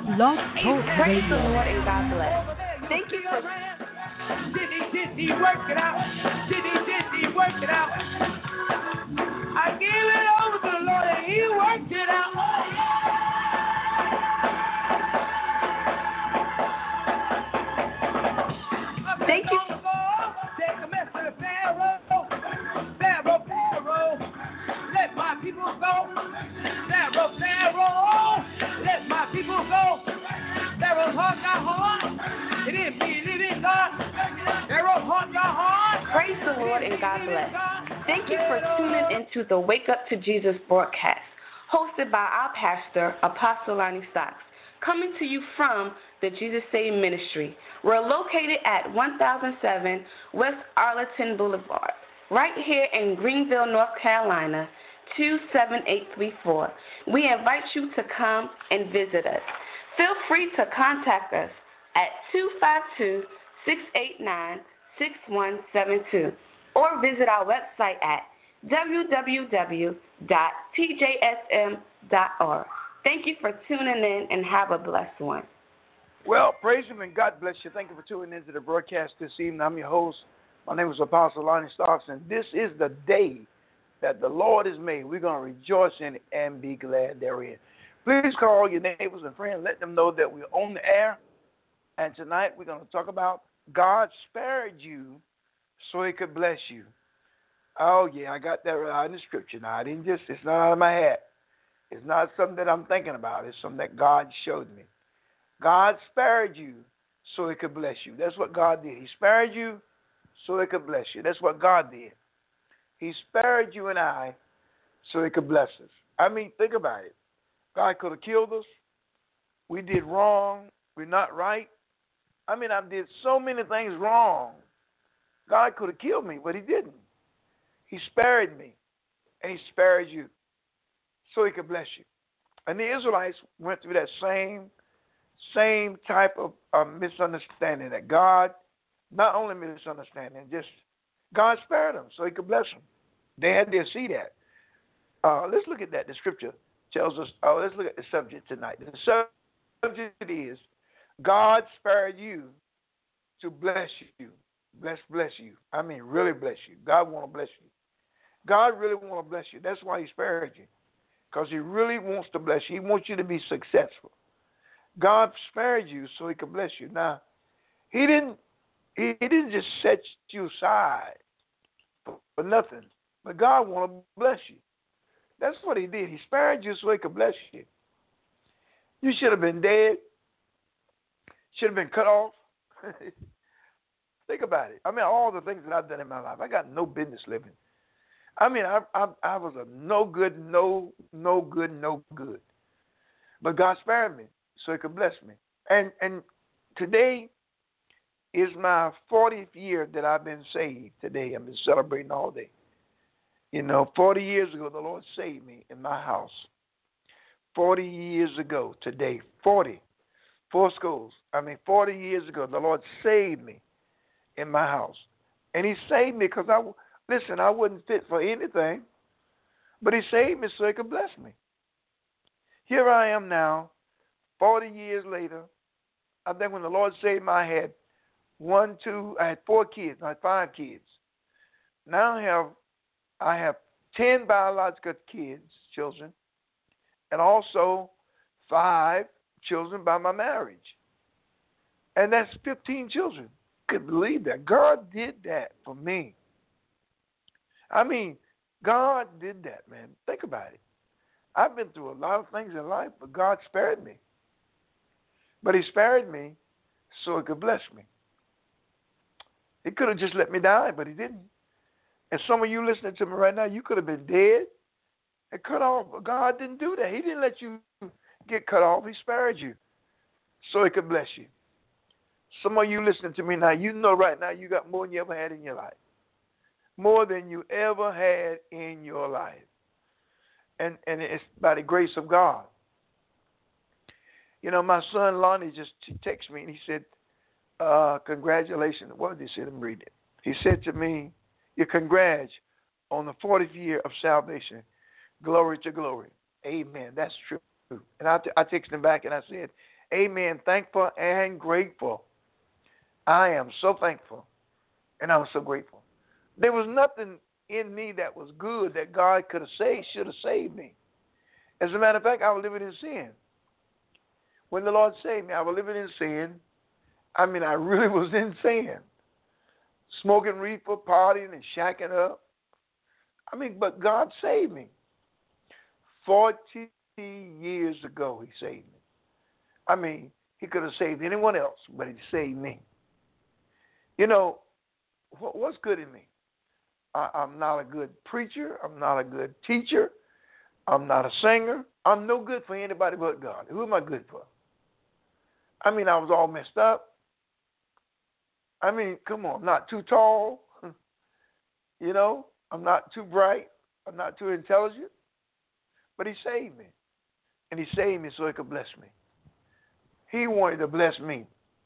Blog Talk Praise the Radio. Lord and God bless. Thank you for... Did he work it out? Did he work it out? I gave it over to the Lord and he worked it out. Thank you. Take a message to Pharaoh. Pharaoh, let my people go. Pharaoh, let my people go. Pharaoh's heart got hard. It didn't believe in God. Pharaoh's heart got hard. Praise the Lord and God bless. Thank you for tuning into the Wake Up to Jesus broadcast, hosted by our pastor, Apostle Lonnie Stocks, coming to you from the Jesus Save Ministry. We're located at 1007 West Arlington Boulevard, right here in Greenville, North Carolina, 27834. We invite you to come and visit us. Feel free to contact us at 252-689-6172 or visit our website at www.tjsm.org. Thank you for tuning in and have a blessed one. Well, praise him and God bless you. Thank you for tuning into the broadcast this evening. I'm your host. My name is Apostle Lonnie Stocks, and this is the day that the Lord has made. We're going to rejoice in it and be glad therein. Please call your neighbors and friends. Let them know that we're on the air. And tonight we're going to talk about God spared you so he could bless you. Oh, yeah, I got that right in the scripture. Now, it's not out of my hat. It's not something that I'm thinking about. It's something that God showed me. God spared you so he could bless you. That's what God did. He spared you so he could bless you. That's what God did. He spared you and I so he could bless us. I mean, think about it. God could have killed us. We did wrong. We're not right. I mean, I did so many things wrong. God could have killed me, but he didn't. He spared me, and he spared you so he could bless you. And the Israelites went through that same type of misunderstanding that God, not only misunderstanding, just God spared them so he could bless them. They had to see that. Let's look at that. The scripture tells us, let's look at the subject tonight. The subject is, God spared you to bless you. Bless you. I mean, really bless you. God want to bless you. God really want to bless you. That's why he spared you, because he really wants to bless you. He wants you to be successful. God spared you so he could bless you. Now, he didn't just set you aside for nothing, but God want to bless you. That's what he did. He spared you so he could bless you. You should have been dead. Should have been cut off. Think about it. I mean, all the things that I've done in my life, I got no business living. I mean, I was a no good. But God spared me so he could bless me. And today is my 40th year that I've been saved. Today I've been celebrating all day. 40 years ago, the Lord saved me in my house. 40 years ago today, 40 years ago, the Lord saved me in my house. And he saved me because I wasn't fit for anything, but he saved me so he could bless me. Here I am now, 40 years later. I think when the Lord saved me, I had 4 kids. I had 5 kids. Now I have 10 biological children, and also 5 children by my marriage. And that's 15 children. I couldn't believe that. God did that for me. I mean, God did that, man. Think about it. I've been through a lot of things in life, but God spared me. But he spared me so he could bless me. He could have just let me die, but he didn't. And some of you listening to me right now, you could have been dead and cut off. But God didn't do that. He didn't let you get cut off. He spared you so he could bless you. Some of you listening to me now, you know right now you got more than you ever had in your life. More than you ever had in your life. And it's by the grace of God. My son Lonnie just texted me and he said, congratulations. What did he say? Let me read it. He said to me, your congrats on the 40th year of salvation. Glory to glory. Amen. That's true. And I texted him back and I said, Amen. Thankful and grateful. I am so thankful and I'm so grateful. There was nothing in me that was good that God could have saved, should have saved me. As a matter of fact, I was living in sin. When the Lord saved me, I was living in sin. I mean, I really was in sin. Smoking reefer, partying, and shacking up. I mean, but God saved me. 40 years ago, He saved me. I mean, He could have saved anyone else, but He saved me. You know, what's good in me? I'm not a good preacher. I'm not a good teacher. I'm not a singer. I'm no good for anybody but God. Who am I good for? I mean, I was all messed up. I mean, come on, I'm not too tall. You know, I'm not too bright. I'm not too intelligent. But He saved me. And He saved me so He could bless me. He wanted to bless me.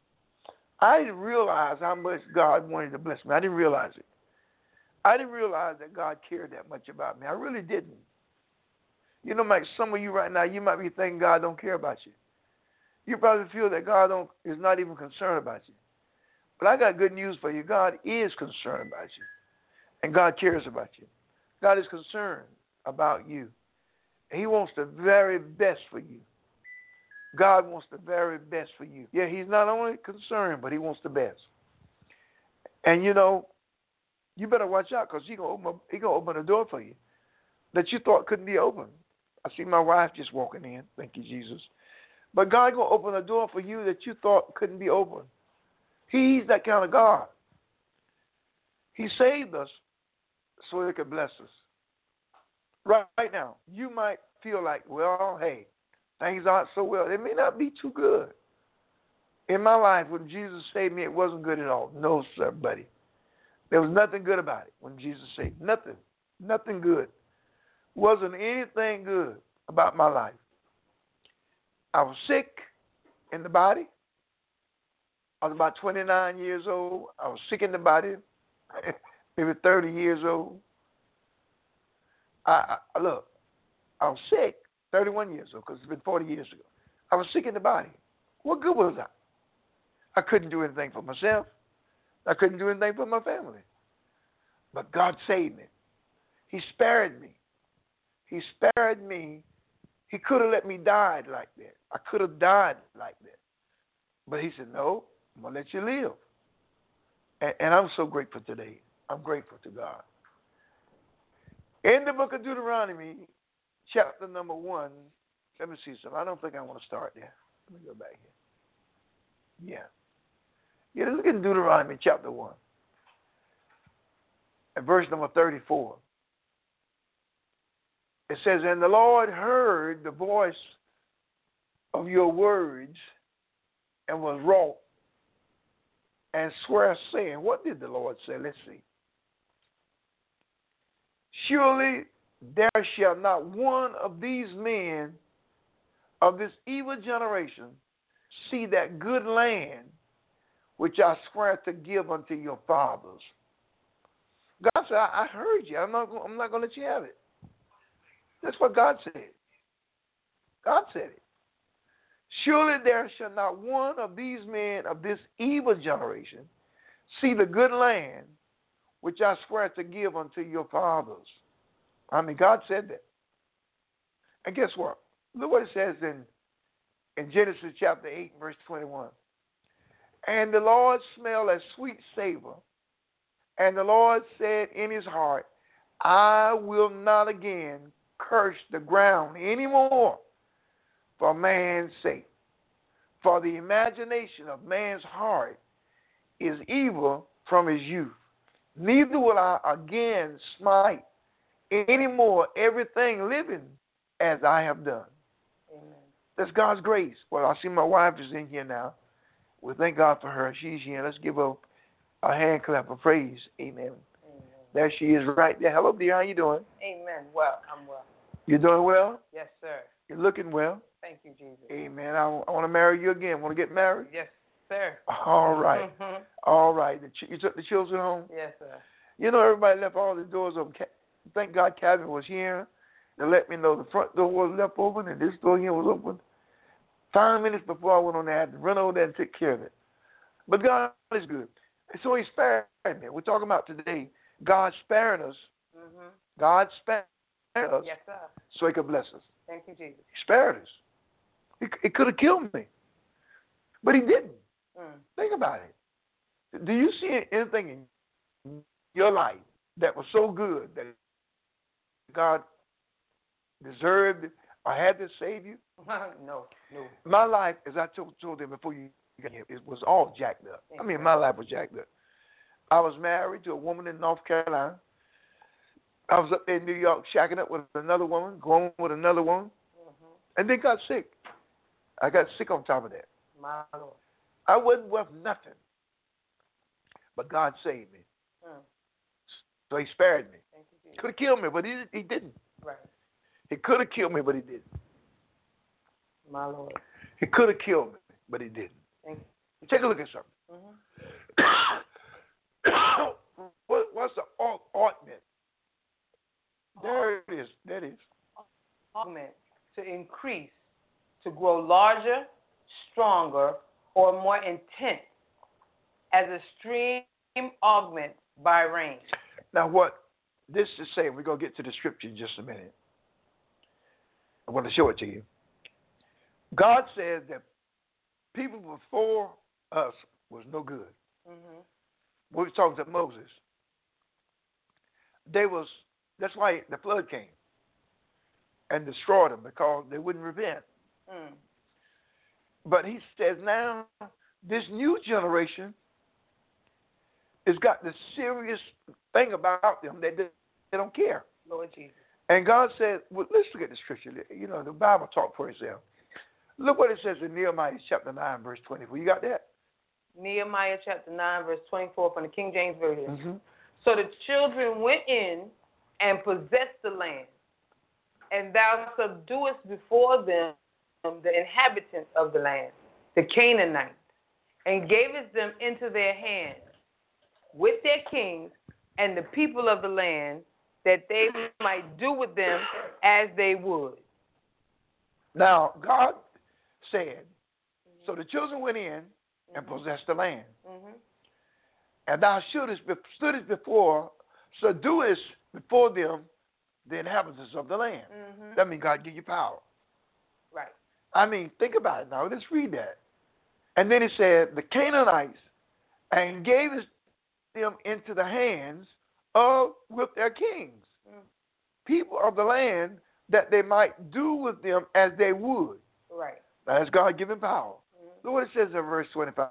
I didn't realize how much God wanted to bless me. I didn't realize it. I didn't realize that God cared that much about me. I really didn't. You know, like some of you right now, you might be thinking God don't care about you. You probably feel that God is not even concerned about you. But I got good news for you. God is concerned about you. And God cares about you. God is concerned about you. He wants the very best for you. God wants the very best for you. Yeah, He's not only concerned, but He wants the best. And you know, you better watch out because He's going to open a door for you that you thought couldn't be opened. I see my wife just walking in. Thank you, Jesus. But God's going to open a door for you that you thought couldn't be opened. He's that kind of God. He saved us so He could bless us. Right now, you might feel like, well, hey, things aren't so well. It may not be too good. In my life, when Jesus saved me, it wasn't good at all. No, sir, buddy. There was nothing good about it when Jesus saved me. Nothing. Nothing good. Wasn't anything good about my life. I was sick in the body. I was about 29 years old. I was sick in the body, maybe 30 years old. Look, I was sick 31 years old because it's been 40 years ago. I was sick in the body. What good was I? I couldn't do anything for myself. I couldn't do anything for my family. But God saved me. He spared me. He spared me. He could have let me die like that. I could have died like that. But He said, no, I'm going to let you live. And I'm so grateful today. I'm grateful to God. In the book of Deuteronomy, chapter number 1, let me see something. I don't think I want to start there. Let me go back here. Yeah, look in Deuteronomy chapter 1. And verse number 34. It says, and the Lord heard the voice of your words and was wroth and swear, saying, what did the Lord say? Let's see. Surely there shall not one of these men of this evil generation see that good land which I swear to give unto your fathers. God said, I heard you. I'm not going to let you have it. That's what God said. God said it. Surely there shall not one of these men of this evil generation see the good land which I swear to give unto your fathers. I mean, God said that. And guess what? Look what it says in Genesis chapter 8, verse 21. And the Lord smelled a sweet savor. And the Lord said in His heart, I will not again curse the ground anymore for man's sake. For the imagination of man's heart is evil from his youth. Neither will I again smite anymore everything living as I have done. Amen. That's God's grace. Well, I see my wife is in here now. We thank God for her. She's here. Let's give her a hand clap of praise. Amen. Amen. There she is right there. Hello, dear. How you doing? Amen. Well, I'm well. You doing well? Yes, sir. You're looking well. Thank you, Jesus. Amen. I want to marry you again. Want to get married? Yes, sir. All right. All right. You took the children home? Yes, sir. You know, everybody left all the doors open. Thank God Calvin was here to let me know the front door was left open and this door here was open. 5 minutes before I went on there, I had to run over there and take care of it. But God is good. And so he spared me. We're talking about today, God spared us. Mm-hmm. God spared us Yes, sir. so he could bless us. Thank you, Jesus. He spared us. He could have killed me. But he didn't. Mm. Think about it. Do you see anything in your life that was so good that God deserved or had to save you? No. My life, as I told them before you got here, it was all jacked up. I mean, my life was jacked up. I was married to a woman in North Carolina. I was up there in New York shacking up with another woman, going with another woman, and then got sick. I got sick on top of that. My Lord. I wasn't worth nothing. But God saved me. Mm. So he spared me. Thank you, He Jesus. could have killed me, but he didn't. Right. He could have killed me, but he didn't. My Lord. He could have killed me, but he didn't. Thank you. Take a look at something. Mm-hmm. What's the ointment? There it is. That is. Augment, to increase, to grow larger, stronger, or more intense, as a stream augments by rain. Now, what this is saying, we're going to get to the scripture in just a minute. I want to show it to you. God says that people before us was no good. Mm-hmm. We were talking to Moses. That's why the flood came and destroyed them, because they wouldn't repent. Mm. But he says now, this new generation has got this serious thing about them that they don't care. Lord Jesus. And God said, well, let's look at the scripture. You know, the Bible talk for itself. Look what it says in Nehemiah chapter 9, verse 24. You got that? Nehemiah chapter 9, verse 24 from the King James Version. Mm-hmm. So the children went in and possessed the land, and thou subduest before them the inhabitants of the land, the Canaanites, and gavest them into their hands with their kings and the people of the land, that they might do with them as they would. Now, God said, so the children went in and possessed the land. Mm-hmm. And thou stoodest before, subduest before them the inhabitants of the land. Mm-hmm. That means God give you power. Right. I mean, think about it now. Let's read that. And then it said, the Canaanites, and gave them into the hands of with their kings, people of the land, that they might do with them as they would. Right. Now, that's God given power. Look what it says in verse 25.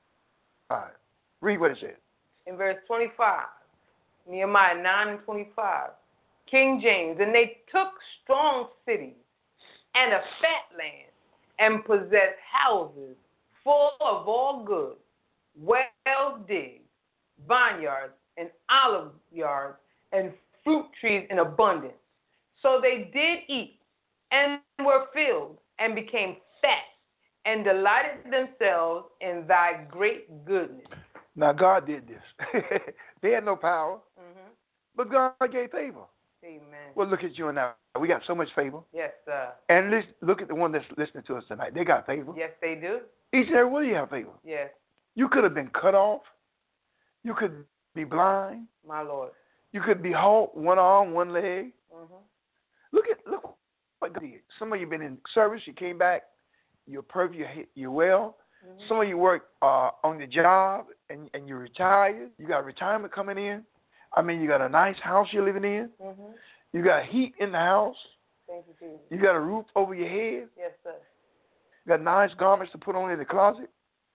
Read what it says. In verse 25, Nehemiah 9 and 25, King James, and they took strong cities and a fat land, and possessed houses full of all goods, wells digged, vineyards and olive yards, and fruit trees in abundance. So they did eat, and were filled, and became fat, and delighted themselves in thy great goodness. Now, God did this. They had no power, but God gave favor. Amen. Well, look at you and I. We got so much favor. Yes, sir. And look at the one that's listening to us tonight. They got favor. Yes, they do. Each and every one of you have favor. Yes, You could have been cut off. You could be blind. my Lord. You could be halt, one arm, one leg. Mm-hmm. Look what God did. Some of you been in service. You came back. You're perfect. You're well. Mm-hmm. Some of you work on the job and you're retired. You got retirement coming in. I mean, you got a nice house you're living in. Mm-hmm. You got heat in the house. Thank you, Jesus. You got a roof over your head. Yes, sir. You got nice garments to put on in the closet.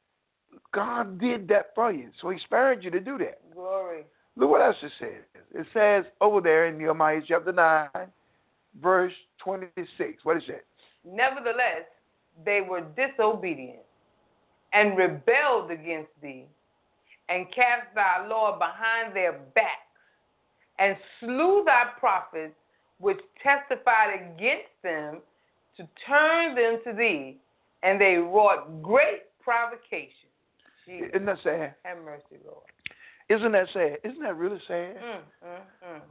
God did that for you, so he spared you to do that. Glory. Look what else it says. It says over there in Nehemiah chapter 9, verse 26. What is it? Nevertheless, they were disobedient and rebelled against thee, and cast thy law behind their backs, and slew thy prophets, which testified against them, to turn them to thee, and they wrought great provocation. Jesus, Isn't that sad? have mercy, Lord. Isn't that sad? Isn't that really sad?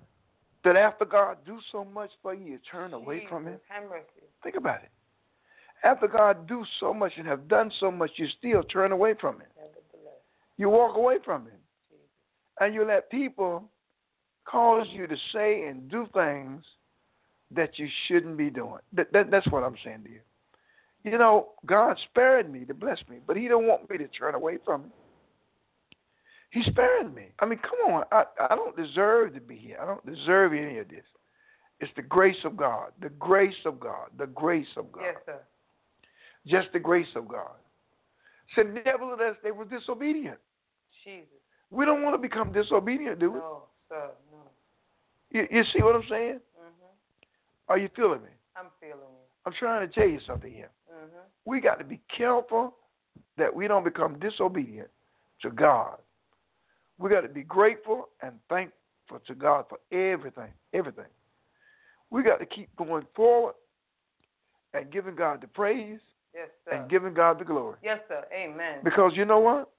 That after God do so much for you, you turn away from him? Have mercy. Think about it. After God do so much and have done so much, you still turn away from Him. You walk away from Him. And you let people cause you to say and do things that you shouldn't be doing. That's what I'm saying to you. You know, God spared me to bless me, but He don't want me to turn away from Him. He spared me. I mean, come on. I don't deserve to be here. I don't deserve any of this. It's the grace of God. The grace of God. The grace of God. Yes, sir. Just the grace of God. So nevertheless, they were disobedient. Jesus. We don't want to become disobedient, do we? No, sir, no. You see what I'm saying? Are you feeling me? I'm feeling you. I'm trying to tell you something here. We got to be careful that we don't become disobedient to God. We got to be grateful and thankful to God for everything, everything. We got to keep going forward and giving God the praise. Yes, sir. And giving God the glory. Yes, sir. Amen. Because you know what?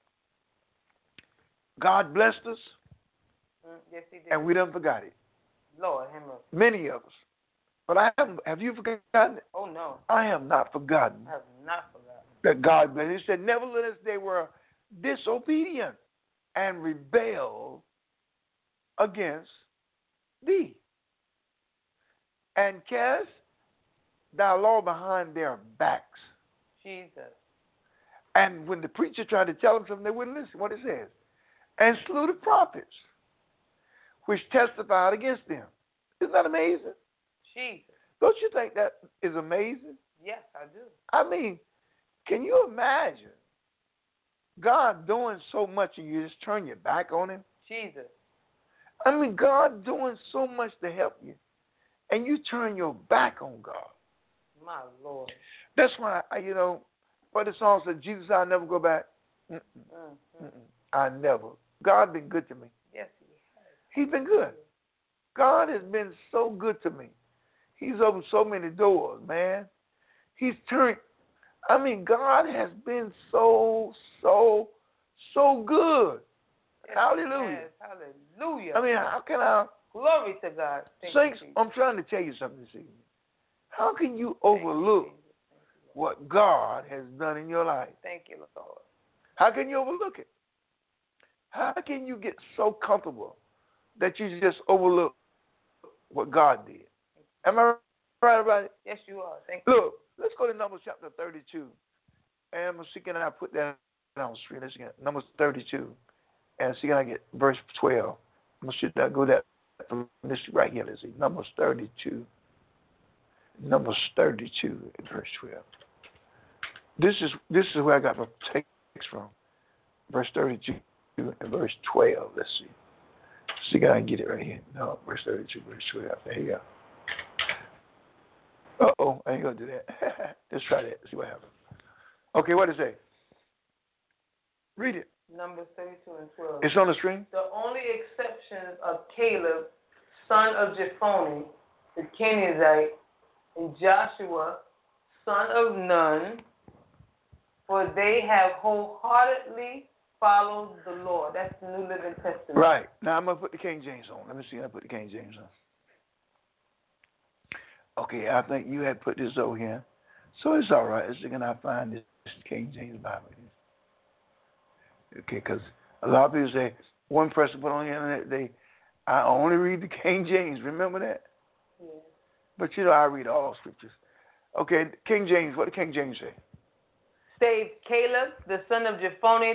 God blessed us. Yes, He did. And we done forgot it. Lord, have mercy. Many of us. But have you forgotten it? Oh, no. I have not forgotten. I have not forgotten. That God blessed. He said, nevertheless, they were disobedient and rebelled against thee. And cast thy law behind their backs. Jesus. And when the preacher tried to tell them something, they wouldn't listen. What it says. And slew the prophets, which testified against them. Isn't that amazing? Jesus. Don't you think that is amazing? Yes, I do. I mean, can you imagine God doing so much and you just turn your back on Him? Jesus. I mean, God doing so much to help you, and you turn your back on God. My Lord. That's why, what the song said, Jesus, I'll never go back. I never. God been good to me. Yes, He has. He's been good. God has been so good to me. He's opened so many doors, man. He's turned. I mean, God has been so good. Yes, Hallelujah. Yes, hallelujah. I mean, how can I? Glory to God. Saints, I'm trying to tell you something this evening. How can you overlook what God has done in your life? Thank you, Lord. How can you overlook it? How can you get so comfortable that you just overlook what God did? Am I right about it? Yes, you are. Thank you. Look, let's go to Numbers chapter 32. And I'm see, can I put that on the screen? Let's get Numbers 32. And see, can I get verse 12? I'm going to go that from this right here. Let's see. Numbers 32. Numbers 32 and verse 12. This is where I got the text from. Verse 32 and verse 12. Let's see. See, can I get it right here? No, verse 32, verse 12. There you go. Uh-oh, I ain't going to do that. Let's try that. See what happens. Okay, what does it say? Read it. Numbers 32 and 12. It's on the screen? The only exceptions of Caleb, son of Jephunneh, the Kenizzite, and Joshua, son of Nun, for they have wholeheartedly followed the Lord. That's the New Living Testament. Right. Now I'm going to put the King James on. Let me see. I put the King James on. Okay, I think you had put this over here. So it's all right. Let's see, can I find this King James Bible? Okay, because a lot of people say, one person put on the internet, I only read the King James. Remember that? Yeah. But I read all scriptures. Okay, King James, what did King James say? Save Caleb, the son of Jephunneh,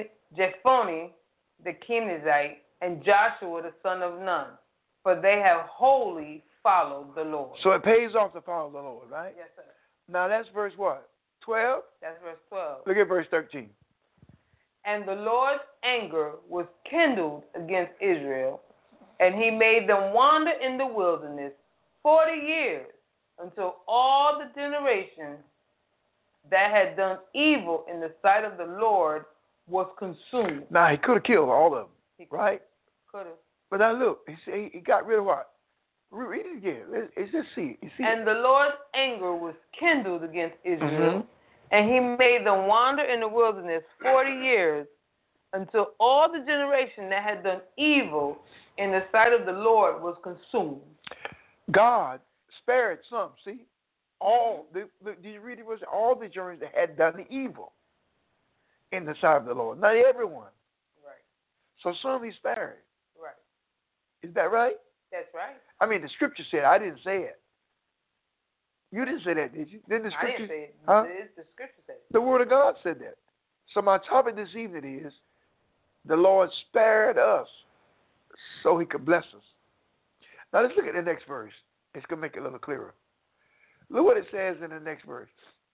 the Kenizzite, and Joshua, the son of Nun, for they have wholly followed the Lord. So it pays off to follow the Lord, right? Yes, sir. Now that's verse what? 12? That's verse 12. Look at verse 13. And the Lord's anger was kindled against Israel, and He made them wander in the wilderness 40 years, until all the generations that had done evil in the sight of the Lord was consumed. Now, He could have killed all of them, right? Could have. But now look, he got rid of what? Read it again. Let's just see it. You see and it? The Lord's anger was kindled against Israel, and He made them wander in the wilderness 40 years, until all the generation that had done evil in the sight of the Lord was consumed. God spared some, see? Did you read it? Was all the Germans that had done the evil in the sight of the Lord? Not everyone. Right. So some he spared. Right. Is that right? That's right. I mean, the scripture said. I didn't say it. You didn't say that, did you? Didn't the scripture? I didn't say it. Huh? The scripture said it. The Word of God said that. So my topic this evening is, the Lord spared us so he could bless us. Now let's look at the next verse. It's going to make it a little clearer. Look what it says in the next verse.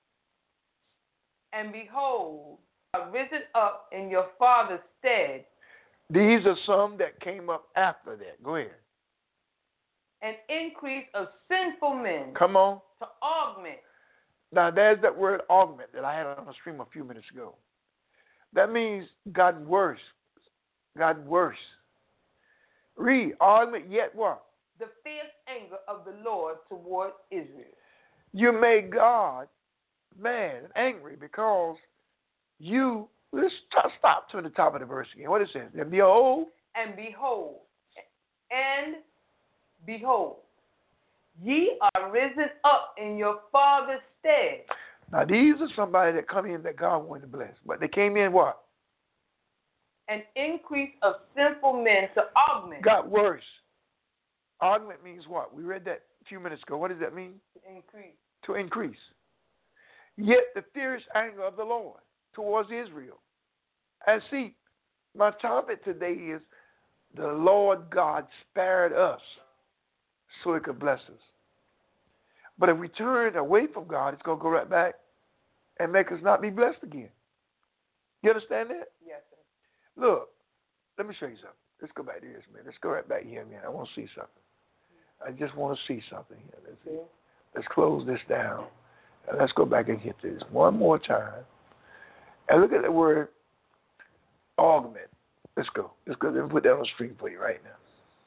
And behold, are risen up in your father's stead. These are some that came up after that. Go ahead. An increase of sinful men. Come on. To augment. Now there's that word augment that I had on the stream a few minutes ago. That means got worse. Got worse. Read, augment yet what? The fierce anger of the Lord toward Israel. You made God mad and angry because you, let's stop to the top of the verse again. What it says? And behold. And behold. And behold. Ye are risen up in your father's stead. Now these are somebody that come in that God wanted to bless. But they came in what? An increase of sinful men to augment. Got worse. Augment means what? We read that a few minutes ago. What does that mean? To increase. To increase. Yet the fierce anger of the Lord towards Israel. And see, my topic today is the Lord God spared us so he could bless us. But if we turn away from God, it's going to go right back and make us not be blessed again. You understand that? Yes, sir. Look, let me show you something. Let's go back to this, man. Let's go right back here, man. I want to see something. I just want to see something here. Let's see. Let's close this down. And let's go back and hit this one more time. And look at the word augment. Let's go. Let's go and put that on the screen for you right now.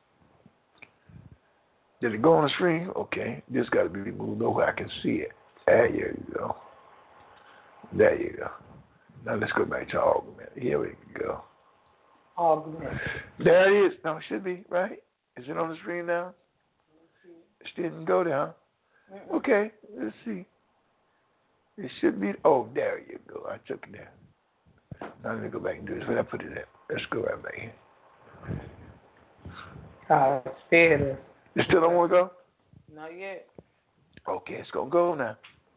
Did it go on the screen? Okay. This got to be moved over. I can see it. There you go. There you go. Now let's go back to augment. Here we go. Augment. There it is. No, it should be, right? Is it on the screen now? It didn't go there, huh? Okay, let's see. It should be. Oh, there you go. I took it there. Now let me go back and do this. Where did I put it at? Let's go right back here. Spared us. You still don't want to go? Not yet. Okay, it's going to go now.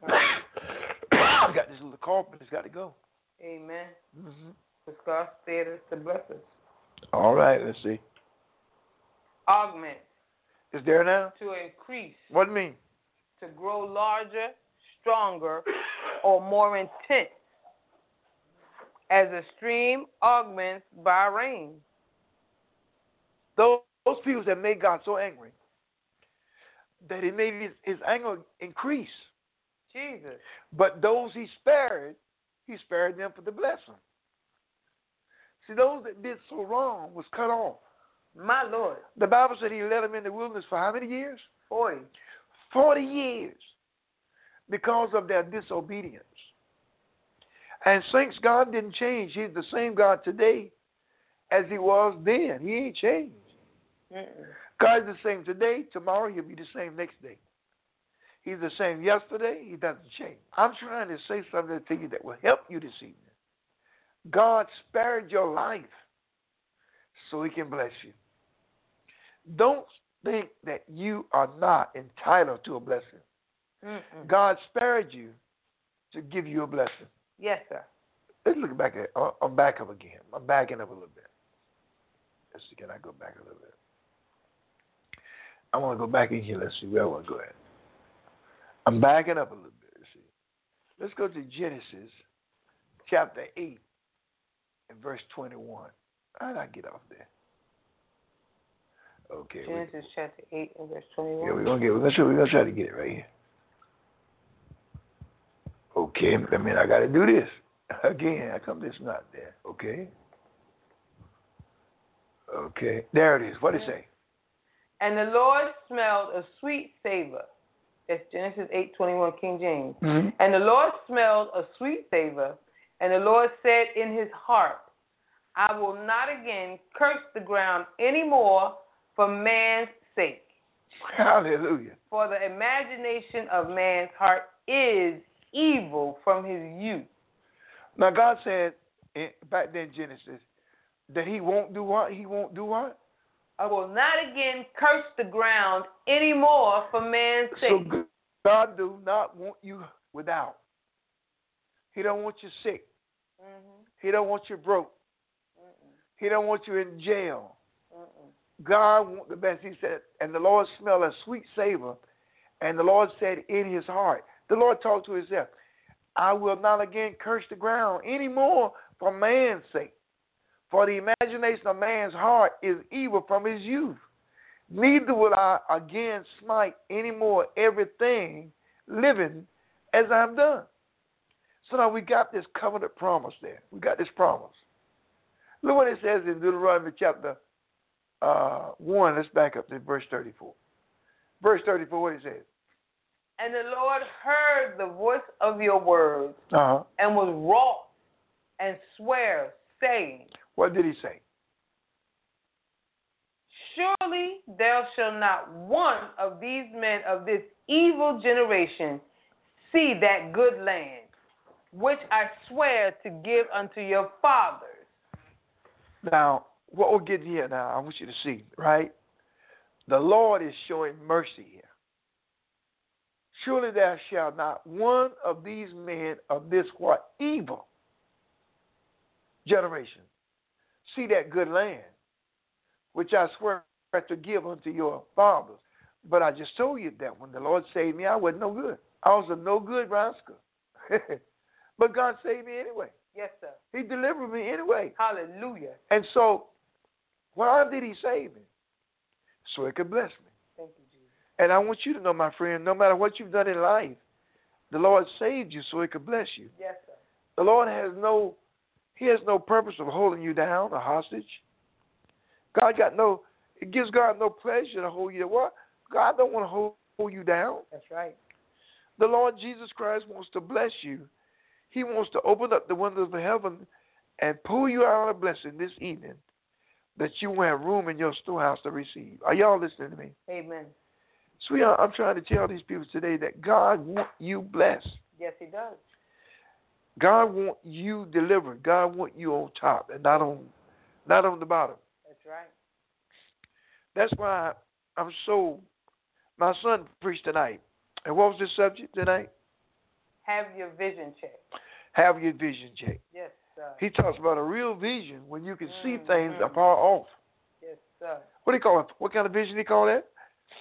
I got this little call, but it's got to go. Amen. Mm-hmm. Because God spared us to bless us. All right, let's see. Augment. It's there now? To increase. What do you mean? To grow larger, stronger, or more intense. As a stream augments by rain. Those people that made God so angry that he made his anger increase. Jesus. But those he spared them for the blessing. See, those that did so wrong was cut off. My Lord. The Bible said he led them in the wilderness for how many years? 40. 40 years because of their disobedience. And since God didn't change, he's the same God today as he was then. He ain't changed. God's the same today. Tomorrow he'll be the same next day. He's the same yesterday. He doesn't change. I'm trying to say something to you that will help you this evening. God spared your life so he can bless you. Don't think that you are not entitled to a blessing. God spared you to give you a blessing. Yes, sir. Let's look back at it. I'm back up again. I'm backing up a little bit. Let's see, can I go back a little bit? I want to go back in here. Let's see where I want to go at. I'm backing up a little bit. Let's see. Let's go to Genesis chapter 8 and verse 21. How did I get off there? Okay. Genesis chapter 8 and verse 21. Yeah, we're gonna try to get it right here. Okay, I mean I gotta do this. Again, how come this not there? Okay. Okay. There it is. What did it say? And the Lord smelled a sweet savor. That's Genesis 8:21, King James. Mm-hmm. And the Lord smelled a sweet savor, and the Lord said in his heart, I will not again curse the ground anymore for man's sake. Hallelujah. For the imagination of man's heart is evil from his youth. Now, God said back then in Genesis that he won't do what? He won't do what? I will not again curse the ground anymore for man's sake. So God do not want you without. He don't want you sick. Mm-hmm. He don't want you broke. Mm-mm. He don't want you in jail. Mm-mm. God wants the best. He said, and the Lord smelled a sweet savor. And the Lord said in his heart, the Lord talked to himself, I will not again curse the ground anymore for man's sake. For the imagination of man's heart is evil from his youth. Neither will I again smite anymore everything living as I've done. So now we got this covenant promise there. We got this promise. Look what it says in Deuteronomy chapter 1. Let's back up to verse 34. Verse 34, what it says? And the Lord heard the voice of your words Uh-huh. and was wroth and sware, saying, What did he say? Surely there shall not one of these men of this evil generation see that good land, which I swear to give unto your fathers. Now, what we're getting here now, I want you to see, right? The Lord is showing mercy here. Surely there shall not one of these men of this what? Evil generation see that good land, which I swear to give unto your fathers. But I just told you that when the Lord saved me, I wasn't no good. I was a no good rascal. But God saved me anyway. Yes, sir. He delivered me anyway. Hallelujah. And so, why did he save me? So he could bless me. Thank you, Jesus. And I want you to know, my friend, no matter what you've done in life, the Lord saved you so he could bless you. Yes, sir. The Lord has no purpose of holding you down, a hostage. It gives God no pleasure to hold you down. What? God don't want to hold you down. That's right. The Lord Jesus Christ wants to bless you. He wants to open up the windows of heaven and pull you out of a blessing this evening that you will have room in your storehouse to receive. Are y'all listening to me? Amen. Sweetheart, I'm trying to tell these people today that God wants you blessed. Yes, he does. God wants you delivered. God wants you on top and not on the bottom. That's right. That's why my son preached tonight. And what was the subject tonight? Have your vision checked. Have your vision checked. Yes, sir. He talks about a real vision when you can see Mm-hmm. things afar off. Yes, sir. What do you call it? What kind of vision do you call that?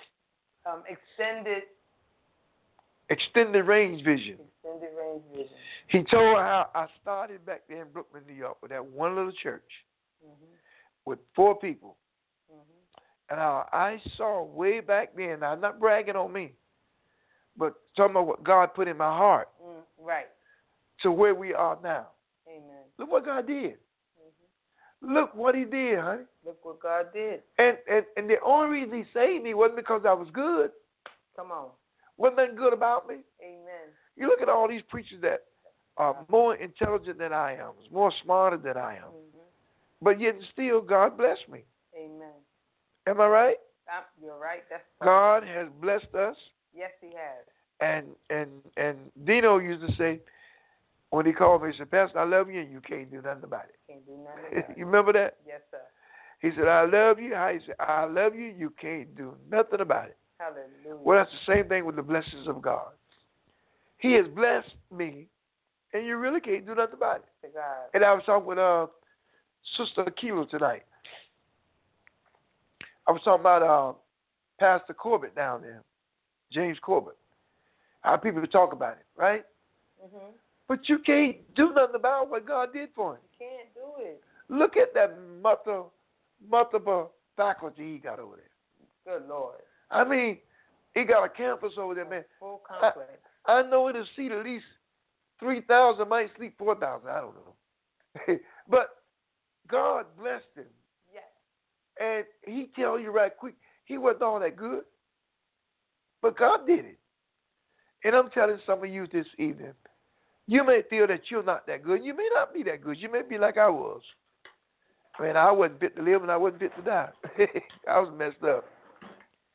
Extended range vision. Extended range vision. He told how I started back there in Brooklyn, New York with that one little church with 4 people. Mm-hmm. And how I saw way back then, I'm not bragging on me, but talking about what God put in my heart Right. to where we are now. Amen. Look what God did. Mm-hmm. Look what he did, honey. Look what God did. And the only reason he saved me wasn't because I was good. Come on. Wasn't nothing good about me. Amen. You look at all these preachers that are more intelligent than I am, more smarter than I am. Mm-hmm. But yet still, God blessed me. Amen. Am I right? You're right. That's God has blessed us. Yes, he has. And Dino used to say, when he called me, he said, Pastor, I love you, and you can't do nothing about it. Can't do nothing about it. You remember that? Yes, sir. He said, I love you. How he said, I love you, you can't do nothing about it. Hallelujah. Well, that's the same thing with the blessings of God. He has blessed me, and you really can't do nothing about it. To God. And I was talking with Sister Akila tonight. I was talking about Pastor Corbett down there, James Corbett. How people talk about it, right? Mm-hmm. But you can't do nothing about what God did for him. You can't do it. Look at that multiple faculty he got over there. Good Lord. I mean, he got a campus over there, man. Full complex. I know it'll seat at least 3,000, might sleep 4,000. I don't know. But God blessed him. Yes. And he tell you right quick, he wasn't all that good. But God did it. And I'm telling some of you this evening, you may feel that you're not that good. You may not be that good. You may be like I was. I mean, I wasn't fit to live and I wasn't fit to die. I was messed up.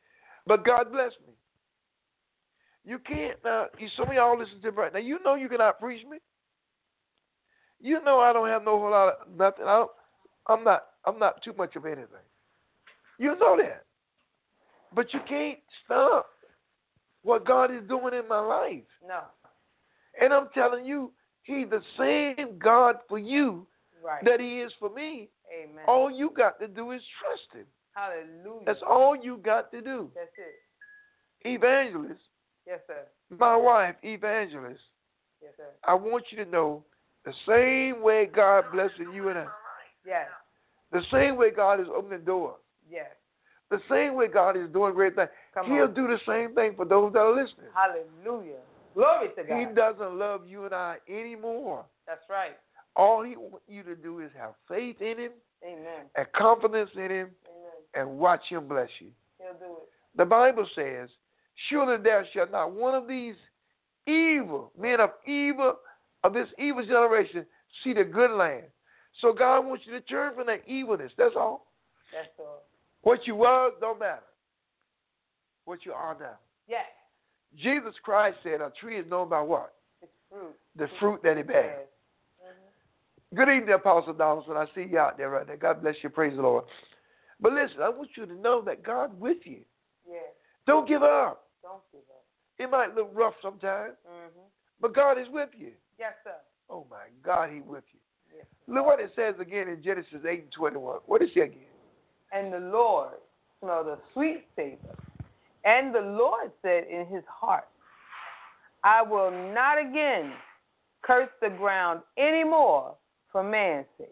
But God bless me. You can't now. Some of y'all listen to me right now. You know you cannot preach me. You know I don't have no whole lot of nothing. I'm not too much of anything. You know that. But you can't stop what God is doing in my life. No. And I'm telling you, He's the same God for you that He is for me. Amen. All you got to do is trust Him. Hallelujah. That's all you got to do. That's it. Evangelist. Yes, sir. My wife, Evangelist. Yes, sir. I want you to know the same way God blessing you and I. Yes. The same way God is opening doors. Yes. The same way God is doing great things. He'll do the same thing for those that are listening. Hallelujah. Glory to God. He doesn't love you and I anymore. That's right. All He wants you to do is have faith in Him. Amen. And confidence in Him. Amen. And watch Him bless you. He'll do it. The Bible says, surely there shall not one of these men of evil, of this evil generation, see the good land. So God wants you to turn from that evilness. That's all. That's all. What you were don't matter. What you are now. Yes. Jesus Christ said a tree is known by what? Its fruit. The fruit that it bears. Yes. Mm-hmm. Good evening, Apostle Donaldson. I see you out there right now. God bless you. Praise the Lord. But listen, I want you to know that God's with you. Yes. Don't give up. Don't give up. It might look rough sometimes, Mm-hmm. but God is with you. Yes, sir. Oh, my God, He's with you. Yes. Look what it says again in Genesis 8:21. What is it again? And the Lord smelled a sweet savor. And the Lord said in His heart, I will not again curse the ground anymore for man's sake.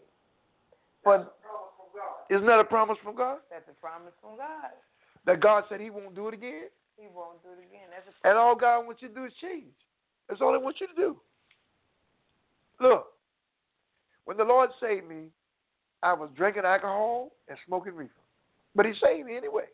Isn't that a promise from God? That's a promise from God. That God said He won't do it again? He won't do it again. That's a promise. And all God wants you to do is change. That's all He wants you to do. Look, when the Lord saved me, I was drinking alcohol and smoking reefer. But He saved me anyway.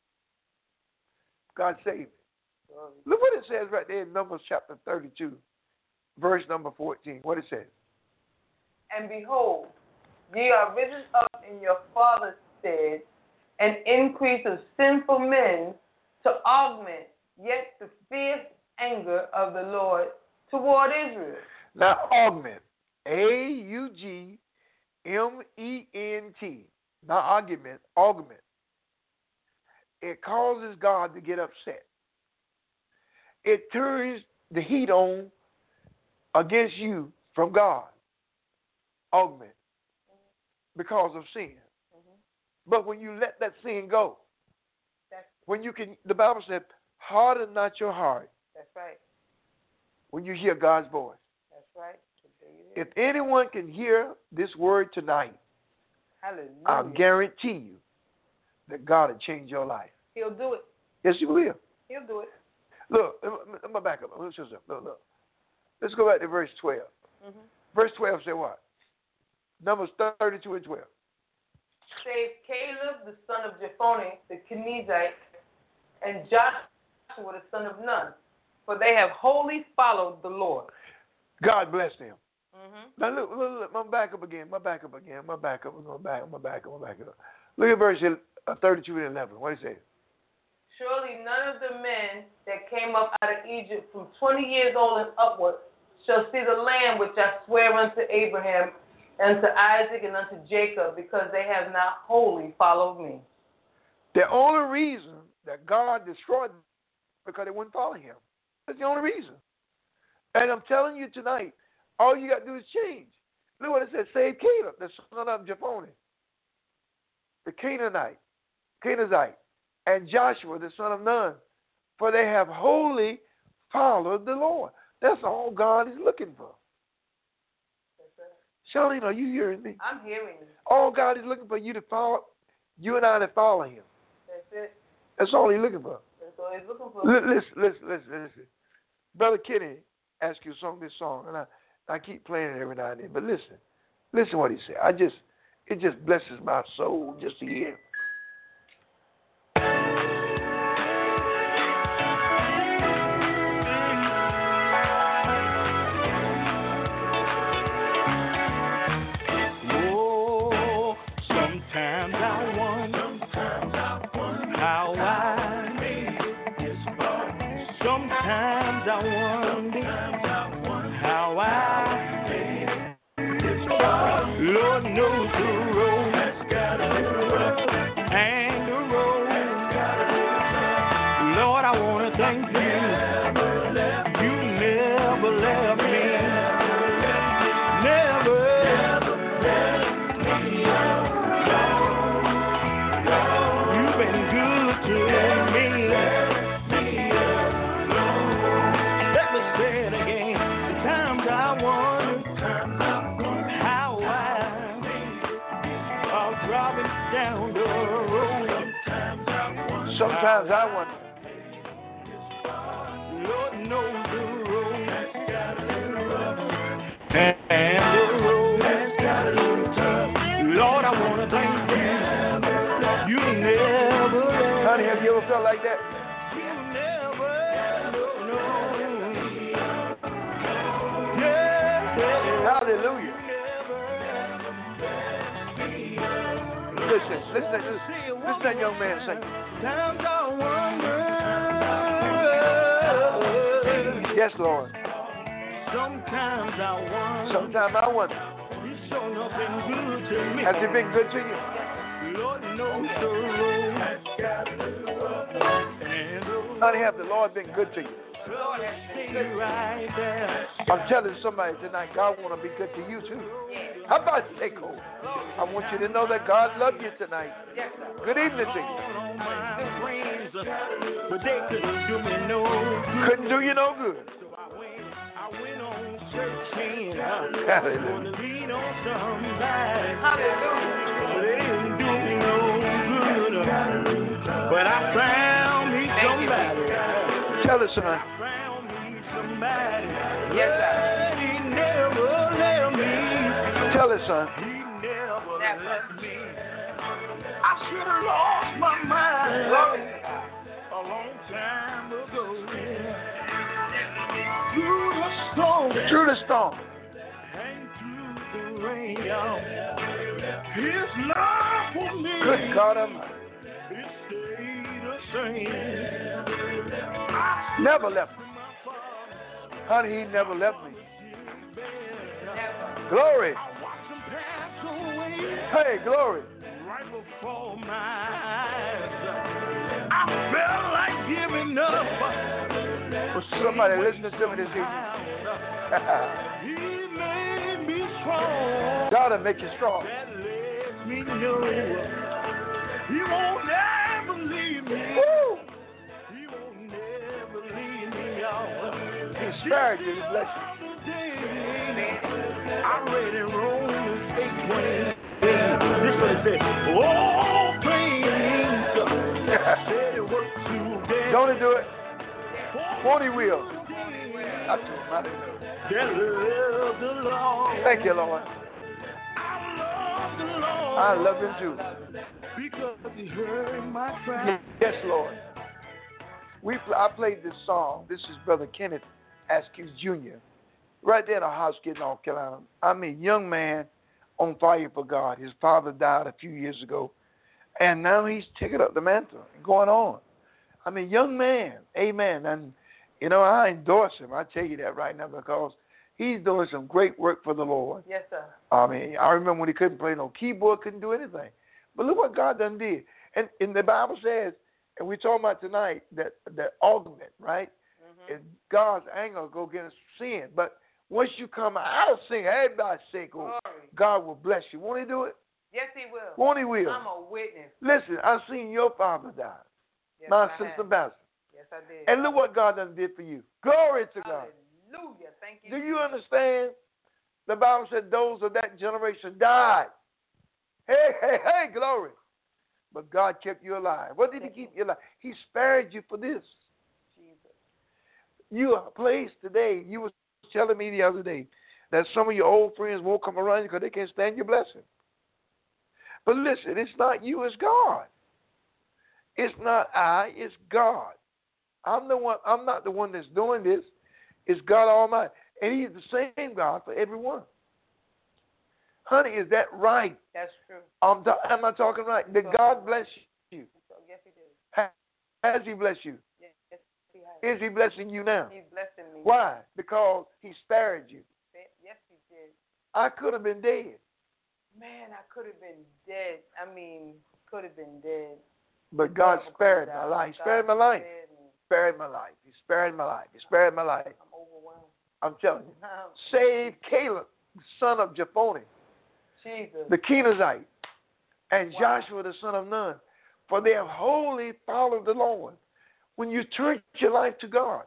God saved me. Look what it says right there in Numbers chapter 32, verse number 14. What it says. And behold, ye are risen up in your father's stead, an increase of sinful men to augment yet the fierce anger of the Lord toward Israel. Now, augment. Augment. Not argument, augment. It causes God to get upset. It turns the heat on against you from God. Augment. Because of sin. Mm-hmm. But when you let that sin go, when you can, the Bible said, harden not your heart. That's right. When you hear God's voice. That's right. If anyone can hear this word tonight, hallelujah, I guarantee you that God will change your life. He'll do it. Yes, He will. He'll do it. Look, I'm going to back up. Look. Let's go back to verse 12. Mm-hmm. Verse 12 say what? Numbers 32 and 12. Save Caleb, the son of Jephunneh, the Kenizzite, and Joshua, the son of Nun, for they have wholly followed the Lord. God bless them. Mm-hmm. Now look, I'm back up again. I'm back up. We're going back. I'm back up. Look at verse 32 and 11. What does it say? Surely none of the men that came up out of Egypt from 20 years old and upward shall see the land which I swear unto Abraham, and to Isaac, and unto Jacob, because they have not wholly followed me. The only reason that God destroyed them because they wouldn't follow Him. That's the only reason. And I'm telling you tonight, all you got to do is change. Look what it says, save Caleb, the son of Jephunneh, the Kenizzite, and Joshua, the son of Nun, for they have wholly followed the Lord. That's all God is looking for. Charlene, are you hearing me? I'm hearing you. All God is looking for you to follow, you and I to follow Him. That's it. That's all He's looking for. That's all He's looking for. Listen. Brother Kenny asked you to sing this song, and I keep playing it every now and then. But listen what he said. It just blesses my soul just to hear. Sometimes I wonder how I made Lord knows the road. And the road. Lord, I want to thank you. You never left me. Never. You've been good to me. Let me say it again. Sometimes I wonder how I'm driving down the road. Sometimes I wonder. Lord knows the road. And the road. Lord, I want to thank you. You never. Honey, have you ever felt like that? You never. No. Yeah. Hallelujah. Listen, that young man sing. Sometimes I wonder. Yes, Lord. Sometimes I wonder. He's shown up been good to me. Has he been good to you? Lord knows the road. Honey, have the Lord been good to you? Lord has been good right there. I'm telling somebody tonight, God want to be good to you too. How about you take hold? I want you to know that God loves you tonight. Good evening to you. But they couldn't do me no good. Couldn't do you no good. So I went on searching. Hallelujah. Lean on somebody. Hallelujah. They didn't do me no good. But I found me somebody. Tell us, son. I found me somebody. Yes, sir. He never left me. Tell us, son. He never left me. I should have lost my mind a long time ago. Through the storm. And through the rain. His love for me. Good God Almighty. It stayed the same. Never left me. Honey, he never left me. Glory. Hey, glory. Right before my eyes, I felt like giving up. But somebody listening to me this evening. He made me strong. God will make you strong. That lets me know he won't ever leave me. Woo! He won't never leave me out. He spared you to bless you. I read in Romans 8:20. This one said, all things said it works together. Don't it do it? 40 wheels. Thank you, Lord. I love him too. Because he heard my cry. Yes, Lord. I played this song. This is Brother Kenneth Askew Jr. Right there in our house, getting North Carolina. I mean, young man on fire for God. His father died a few years ago, and now he's taking up the mantle and going on. I mean, young man, amen. And you know, I endorse him. I tell you that right now because he's doing some great work for the Lord. Yes, sir. I mean, I remember when he couldn't play no keyboard, couldn't do anything. But look what God done did. And the Bible says, and we're talking about tonight, that the ultimate, right? Mm-hmm. Is God's anger go against sin. But once you come out of sin, everybody say, God will bless you. Won't he do it? Yes, he will. Won't he will? I'm a witness. Listen, I've seen your father die. Yes, my sister Bassett. Yes, I did. And look what God done did for you. Glory to God. Hallelujah. Thank you. Do you understand? The Bible said those of that generation died. Hey, glory. But God kept you alive. What did he keep you alive? He spared you for this. Jesus. You are placed today. You were telling me the other day that some of your old friends won't come around you because they can't stand your blessing. But listen, it's not you, it's God. It's not I, it's God. I'm not the one that's doing this. It's God Almighty. And he's the same God for everyone. Honey, is that right? That's true. Am I talking right? Did God bless you? Yes, he did. Has he blessed you? Yes, he has. Is he blessing you now? He's blessing me. Why? Because he spared you. Yes, he did. I could have been dead. Man, I could have been dead. I mean, could have been dead. But God spared my life. He spared my life. Spared my life. He spared my life. He spared my life. I'm overwhelmed. I'm telling you. Saved Caleb, son of Jephunneh, Jesus. the Kenizzite, and Wow. Joshua, the son of Nun. For they have wholly followed the Lord. When you turn your life to God,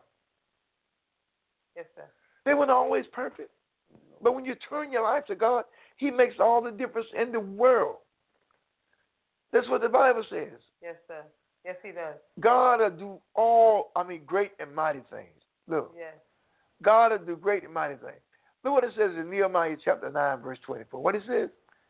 Yes, sir. they weren't always perfect. But when you turn your life to God, He makes all the difference in the world. That's what the Bible says. Yes, sir. Yes, He does. God will do great and mighty things. Look, Yes. God will do great and mighty things. Look what it says in Nehemiah chapter 9, verse 24. What it says?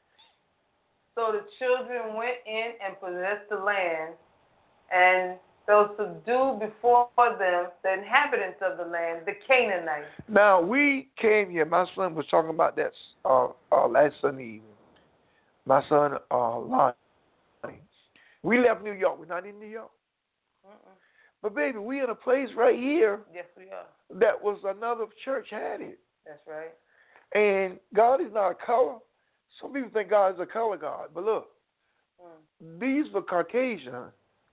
So the children went in and possessed the land, and those subdued before them the inhabitants of the land, the Canaanites. Now, we came here. My son was talking about that last Sunday evening. My son, Lonnie. We left New York. We're not in New York. But, baby, we in a place right here. Yes, we are. That was another church had it. That's right. And God is not a color. Some people think God is a color God. But, look, these were Caucasian.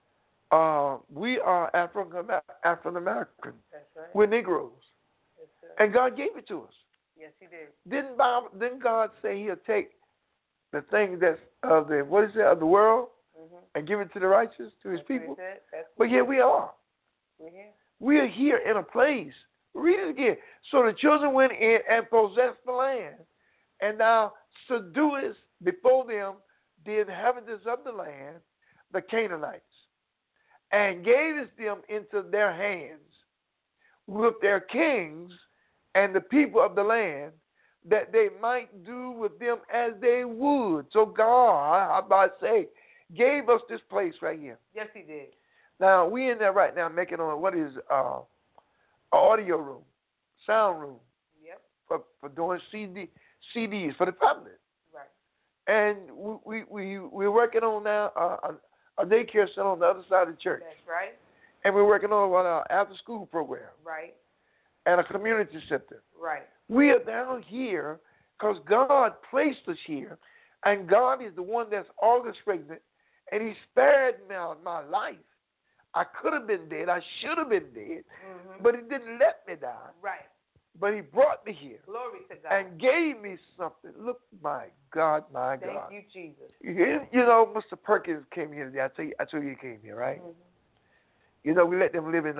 We are African American. That's right. We're Negroes. Yes, sir. And God gave it to us. Yes, He did. Didn't God say He'll take the thing that's of the world and give it to the righteous, to His people? But yeah, we are. We're here. We are here in a place. Read it again. So the children went in and possessed the land, and now subdued before them the inhabitants of the land, the Canaanites, and gave them into their hands with their kings and the people of the land, that they might do with them as they would. So God, gave us this place right here. Yes, He did. Now, we in there right now making on what is an audio room, sound room. Yep. For doing CDs for the public. Right. And we're working on now a daycare center on the other side of the church. That's right. And we're working on our after-school program. Right. And a community center. Right. We are down here because God placed us here, and God is the one that's orchestrating it, and He spared my life. I could have been dead. I should have been dead, but He didn't let me die. Right. But He brought me here. Glory to God. And gave me something. Look, my God, my Thank God. you, Jesus. You know, Mr. Perkins came here today. I told you he came here, right? You know, we let them live in,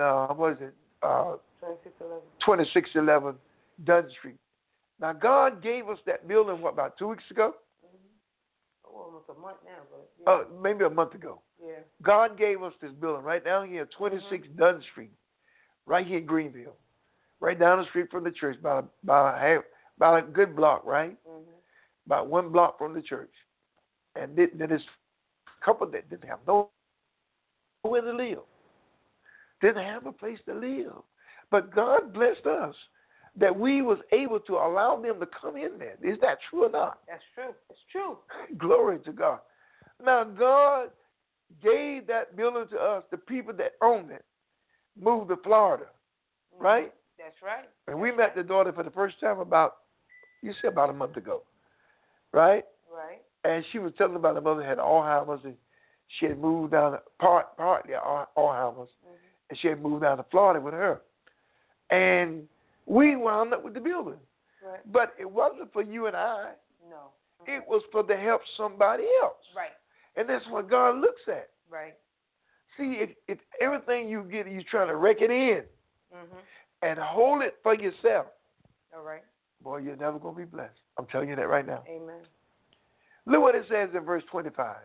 2611 Dunn Street. Now, God gave us that building, about 2 weeks ago? Almost a month now, but maybe a month ago. Yeah. God gave us this building right down here, 26 Dunn Street, right here in Greenville, right down the street from the church, about a good block, right? About 1 block from the church. And then there's a couple that didn't have nowhere to live. Didn't have a place to live. But God blessed us that we was able to allow them to come in there. Is that true or not? That's true. It's true. Glory to God. Now, God gave that building to us. The people that owned it moved to Florida, right? That's right. And we met the daughter for the first time about a month ago, right? Right. And she was telling about her mother had Alzheimer's, and she had moved down, partly Alzheimer's, and she had moved down to Florida with her. And we wound up with the building. Right. But it wasn't for you and I. No. It was for to help somebody else. Right. And that's what God looks at. Right. See, if everything you get, you're trying to rake it in and hold it for yourself. All right. Boy, you're never going to be blessed. I'm telling you that right now. Amen. Look what it says in verse 25.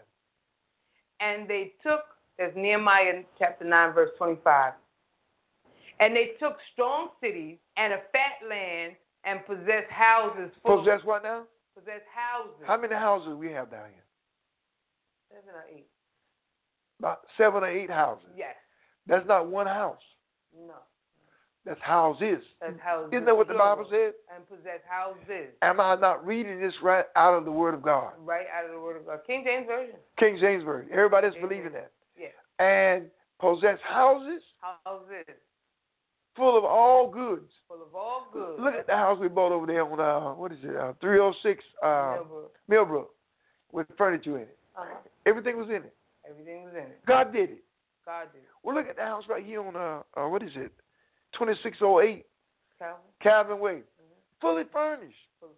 And they took, there's Nehemiah chapter 9, verse 25. And they took strong cities and a fat land and possessed houses. Possess what now? Possessed houses. How many houses we have down here? 7 or 8. About 7 or 8 houses. Yes. That's not one house. No. That's houses. That's houses. Isn't that what the Bible says? And possess houses. Am I not reading this right out of the Word of God? Right out of the Word of God. King James Version. King James Version. Everybody's believing that. Yeah. And possess houses. Houses. full of all goods. Full of all goods. Look at the house we bought over there on, 306 Millbrook with furniture in it. Everything was in it. Everything was in it. God did it. God did it. Well, look at the house right here on, 2608 Calvin Way. Fully furnished.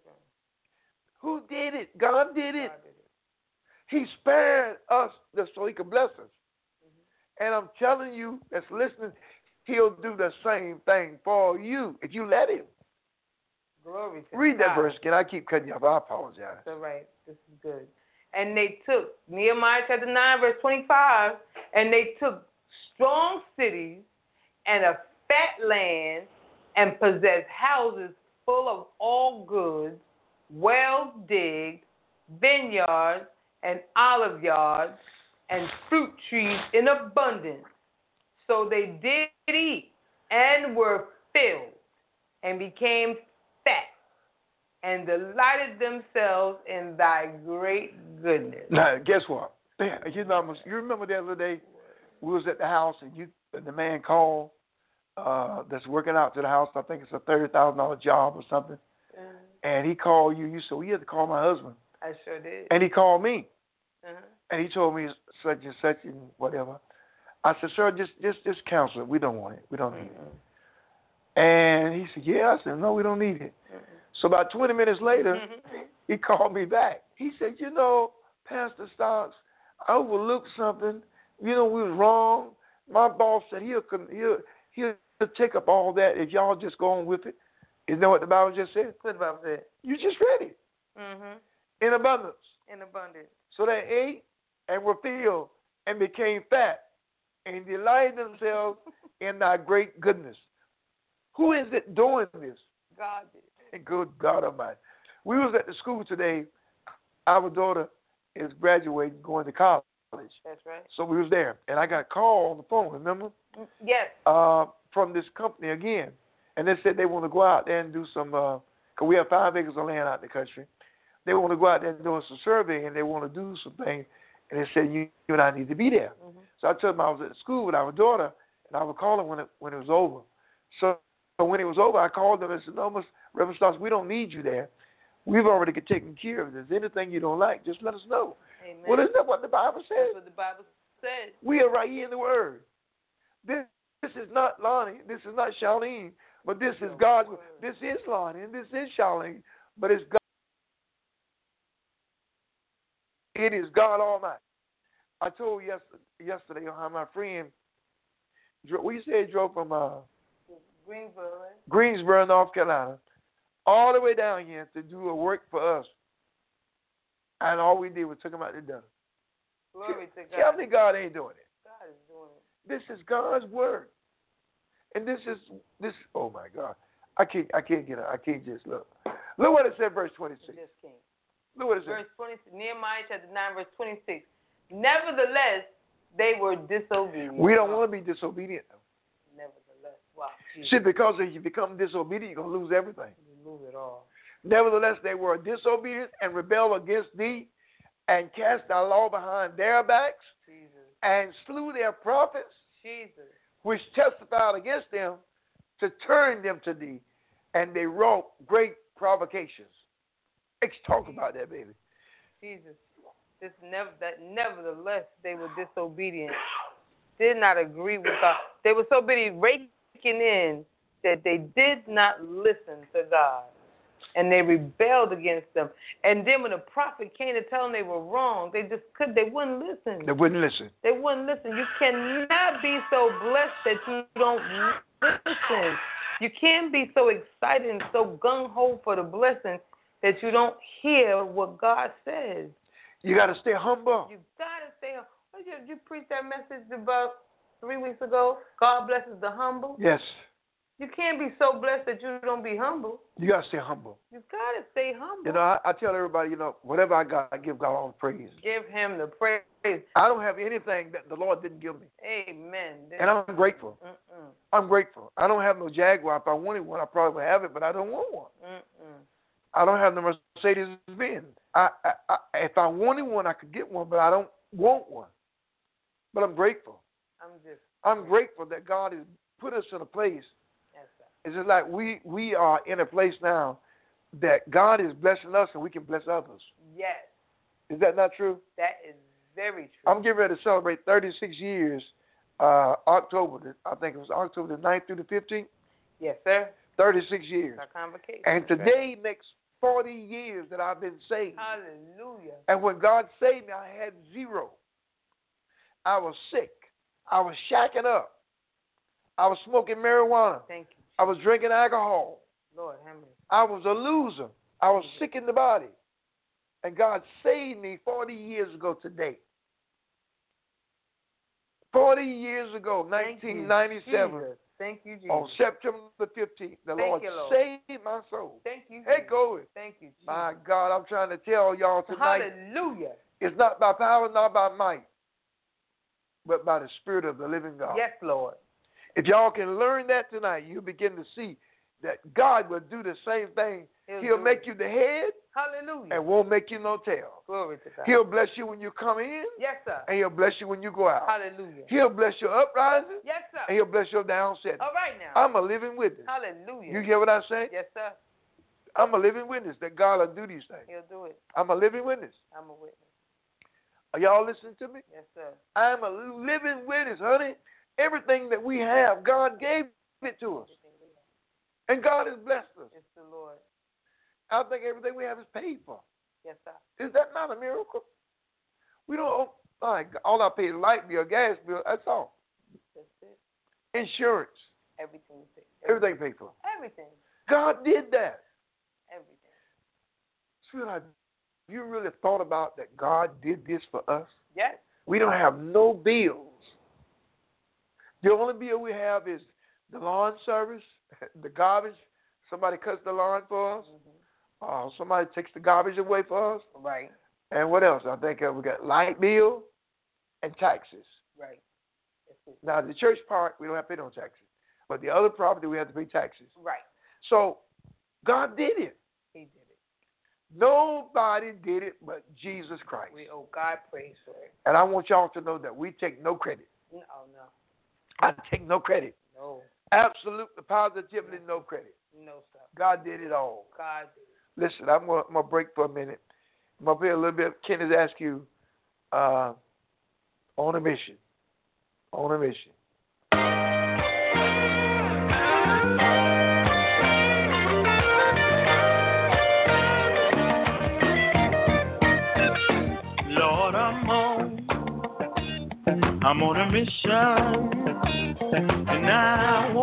Who did it? God did it. God did it. He spared us so he could bless us. And I'm telling you that's listening, he'll do the same thing for you if you let him. Glory to Read that God. verse again. I keep cutting you off. I apologize. That's all right. This is good. And they took, Nehemiah chapter 9, verse 25, and they took strong cities and a fat land and possessed houses full of all goods, wells digged, vineyards and olive yards, and fruit trees in abundance. So they did eat and were filled and became fat and delighted themselves in thy great goodness. Now, guess what? You remember the other day we was at the house and the man called that's working out to the house. I think it's a $30,000 job or something. And he called you. You said, well, you have to call my husband. I sure did. And he called me. And he told me such and such and whatever. I said, sir, just cancel it. We don't want it. We don't need it. And he said, yeah. I said, no, we don't need it. So about 20 minutes later, he called me back. He said, Pastor Stocks, I overlooked something. We was wrong. My boss said he'll take up all that if y'all just go on with it. You know what the Bible just said? What the Bible said? You just read it. In abundance. In abundance. So they ate and were filled and became fat and delighted themselves in thy great goodness. Who is it doing this? God did. And good God Almighty. We was at the school today. Our daughter is graduating, going to college. That's right. So we was there. And I got a call on the phone, remember? Yes. From this company again. And they said they want to go out there and do some, because we have 5 acres of land out in the country. They want to go out there and do some survey, and they want to do some things. And they said, you and I need to be there. So I told them I was at the school with our daughter, and I would call them when it was over. So when it was over, I called them and said, no, Reverend Stocks, we don't need you there. We've already taken care of it. If there's anything you don't like, just let us know. Amen. Well, isn't that what the Bible says? That's what the Bible says. We are right here in the Word. This is not Lonnie. This is not Charlene. But this is God's Word. This is Lonnie, and this is Charlene. But it's God. It is God Almighty. I told you yesterday how my friend, we said he drove from Greensboro, North Carolina, all the way down here to do a work for us. And all we did was took him out to dinner. Glory to God. Tell me God ain't doing it. God is doing it. This is God's word. And this, oh my God. I can't get it. I can't just look. Look what it said, verse 26. Just can't. Look what it said. Verse 26, Nehemiah chapter 9, verse 26. Nevertheless, they were disobedient. We don't want to be disobedient, though. Nevertheless. Wow. See, because if you become disobedient, you're going to lose everything. You lose it all. Nevertheless, they were disobedient and rebelled against thee and cast thy law behind their backs. Jesus. And slew their prophets, Jesus. which testified against them to turn them to thee. And they wrought great provocations. Let's talk about that, baby. Jesus. Nevertheless, they were disobedient. Did not agree with God. They were so busy raking in that they did not listen to God. And they rebelled against them. And then when the prophet came to tell them they were wrong, they wouldn't listen. They wouldn't listen. They wouldn't listen. You cannot be so blessed that you don't listen. You can't be so excited and so gung-ho for the blessing that you don't hear what God says. You got to stay humble. You got to stay humble. Did you preach that message about 3 weeks ago? God blesses the humble. Yes. You can't be so blessed that you don't be humble. You got to stay humble. You got to stay humble. You know, I tell everybody, whatever I got, I give God all the praise. Give him the praise. I don't have anything that the Lord didn't give me. Amen. And I'm grateful. I'm grateful. I don't have no Jaguar. If I wanted one, I probably would have it, but I don't want one. I don't have no Mercedes-Benz. If I wanted one, I could get one, but I don't want one. But I'm grateful. I'm grateful that God has put us in a place It's just like we are in a place now that God is blessing us and we can bless others. Yes. Is that not true? That is very true. I'm getting ready to celebrate 36 years, October. I think it was October the 9th through the 15th. Yes, sir. 36 years. Our convocation. And today makes 40 years that I've been saved. Hallelujah. And when God saved me, I had zero. I was sick. I was shacking up. I was smoking marijuana. Thank you. I was drinking alcohol. Lord, have mercy. I was a loser. I was sick in the body. And God saved me 40 years ago today. 40 years ago, 1997. Thank you, Jesus. On September the 15th, the Lord saved my soul. Thank you, Hey, Jesus. glory. Thank you, Jesus. My God, I'm trying to tell y'all tonight. Hallelujah. It's not by power, not by might, but by the Spirit of the living God. Yes, Lord. If y'all can learn that tonight, you'll begin to see that God will do the same thing. He'll make you the head. Hallelujah. And won't make you no tail. Glory to God. He'll bless you when you come in. Yes, sir. And he'll bless you when you go out. Hallelujah. He'll bless your uprising. Yes, sir. And he'll bless your downsetting. All right now. I'm a living witness. Hallelujah. You hear what I'm saying? Yes, sir. I'm a living witness that God will do these things. He'll do it. I'm a living witness. I'm a witness. Are y'all listening to me? Yes, sir. I'm a living witness, honey. Everything that we have, God gave it to us. And God has blessed us. It's the Lord. I think everything we have is paid for. Yes, sir. Is that not a miracle? We don't, all I pay is light bill, gas bill, that's all. That's it. Insurance. Everything is paid. Everything paid for. Everything. God did that. Everything. Sweetheart, you really thought about that God did this for us? Yes. We don't have no bills. The only bill we have is the lawn service, the garbage. Somebody cuts the lawn for us. Somebody takes the garbage away for us. Right. And what else? I think we got light bill and taxes. Right. Now, the church part, we don't have to pay no taxes. But the other property, we have to pay taxes. Right. So, God did it. He did it. Nobody did it but Jesus Christ. We owe God praise for it. And I want y'all to know that we take no credit. No. I take no credit. No. Absolutely, positively no credit. No, sir. God did it all. God did it. Listen, I'm going to break for a minute. I'm going to play a little bit. Ken has asked you on a mission. On a mission. Lord, I'm on a mission, and I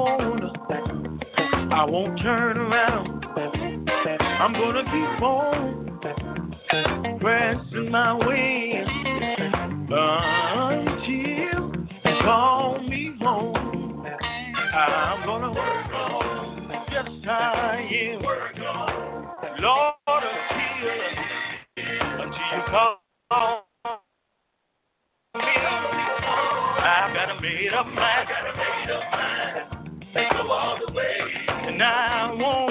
won't turn around. I'm gonna keep on pressing my way until you call me home. I'm gonna work on, yes I am. Lord, until you call me. I've got a made up mind. Go all the way. And I won't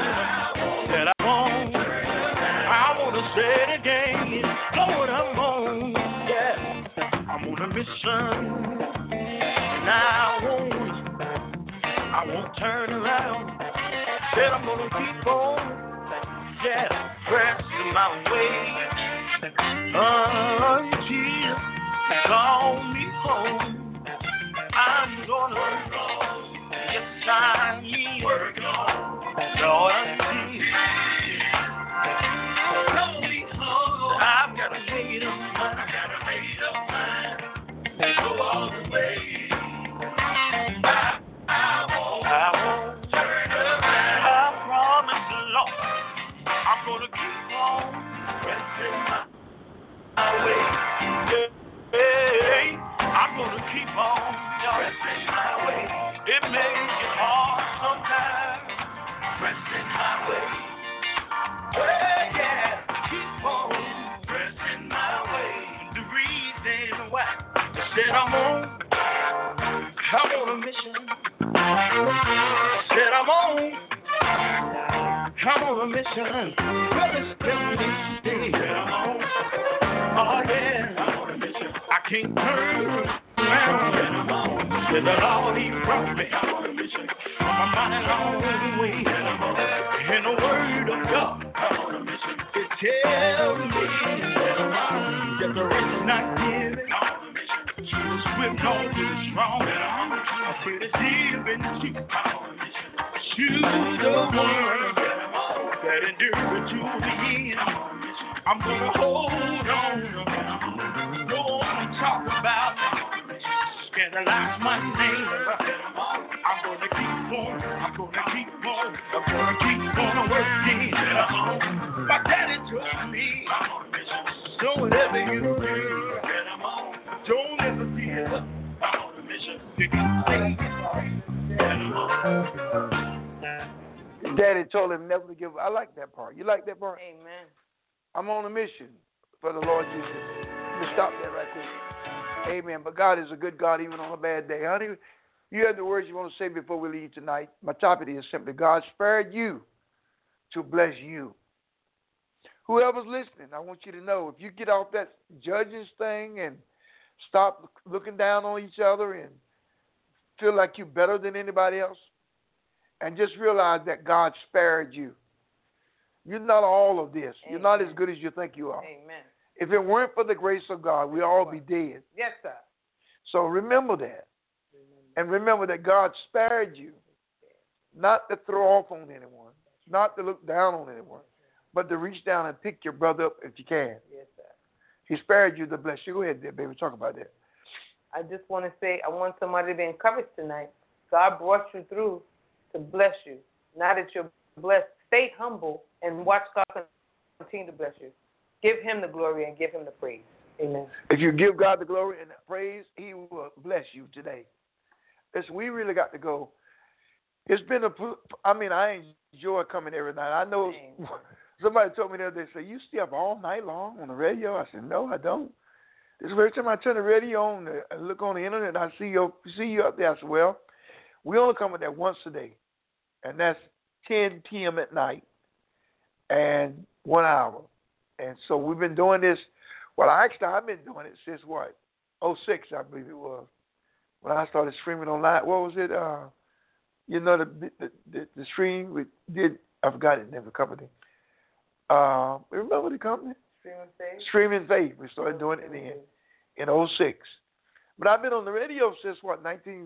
say it again. Lord, I'm on. Yeah. I'm on a mission. And I won't turn around. Said I'm gonna keep on. Yeah. Pressing my way until you call me home. I'm gonna work on. Yes, I will. Work on. Lord, I'm I've got a made up mind. Go all the way. I won't turn around. I promise the Lord, I'm gonna keep on pressing my way. Hey, I'm gonna keep on pressing my way. It may get hard sometimes, pressing my way. Well, yeah, keep on pressing my way. The reason why I said I'm on a mission. Said I'm on a mission. Brother, tell me today that I'm on. Oh yeah, I'm on a mission. I can't turn around. Said the Lord, He brought me. I'm on a mission. I'm running all the way. And the word of God, I'm on a mission. It tells me that the race is not given. To the swift nor to the strong. I said it's given to the one that endured to the end. I'm gonna hold on. Go on and talk about it. Scandalize my name. I'm gonna keep on. I'm gonna keep on. I'm gonna keep on working. My daddy told me, so whatever you do, don't ever give up. You can say Daddy told him never to give up. I like that part. You like that part? Amen. I'm on a mission for the Lord Jesus. Let me stop there right quick. Amen. But God is a good God even on a bad day. Honey, you have the words you want to say before we leave tonight. My topic is simply, God spared you to bless you. Whoever's listening, I want you to know, if you get off that judges thing and stop looking down on each other and feel like you're better than anybody else, and just realize that God spared you. You're not all of this. Amen. You're not as good as you think you are. Amen. If it weren't for the grace of God, we'd all be dead. Yes, sir. So remember that. And remember that God spared you, not to throw off on anyone, not to look down on anyone, but to reach down and pick your brother up if you can. Yes, sir. He spared you to bless you. Go ahead, baby. Talk about that. I just want to say, I want somebody to be encouraged tonight. God brought you through to bless you. Now that you're blessed, stay humble and watch God continue to bless you. Give him the glory and give him the praise. Amen. If you give God the glory and the praise, he will bless you today. Listen, we really got to go. It's been I enjoy coming every night. I know somebody told me the other day, say, you stay up all night long on the radio? I said, no, I don't. This every time I turn the radio on and look on the internet, I see you up there. I said, well, we only come with that once a day, and that's 10 p.m. at night and 1 hour. And so we've been doing this. Well, actually, I've been doing it since what? 06, I believe it was, when I started streaming online. What was it? The stream we did. I forgot it. Never company. Remember the company? Streaming Faith. We started doing it in 06. But I've been on the radio since what?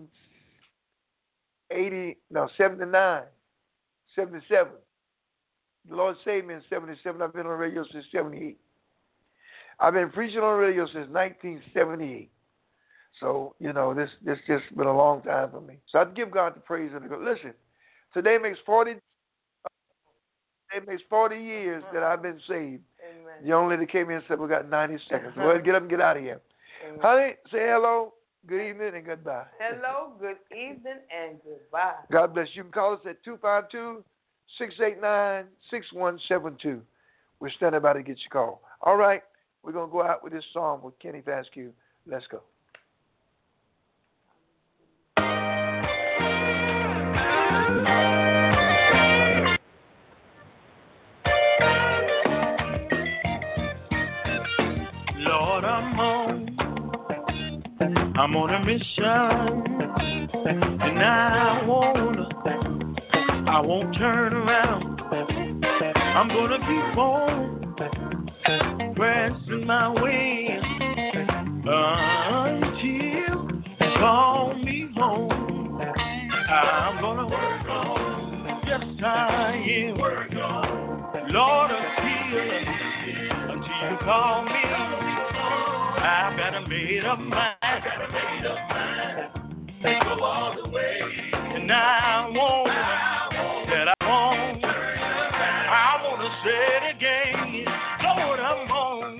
79, 77. The Lord saved me in 77. I've been on the radio since 78. I've been preaching on the radio since 1978. So, this just been a long time for me. So I'd give God the praise and the glory. Listen, today makes 40 years that I've been saved. Amen. The young lady came in and said, we got 90 seconds. Go ahead, get up and get out of here. Amen. Honey, say hello, good evening, and goodbye. Hello, good evening, and goodbye. God bless you. You can call us at 252-689-6172. We're standing by to get your call. All right, we're going to go out with this song with Kenny Vasquez. Let's go. Lord, I'm on a mission, and I won't turn around. I'm gonna keep on pressing my way until you call me home. I'm gonna work on, yes I am. Work on, Lord, until you call me. I've got a made up mind. Go all the way. And I won't. I want to say it again. Lord, I'm on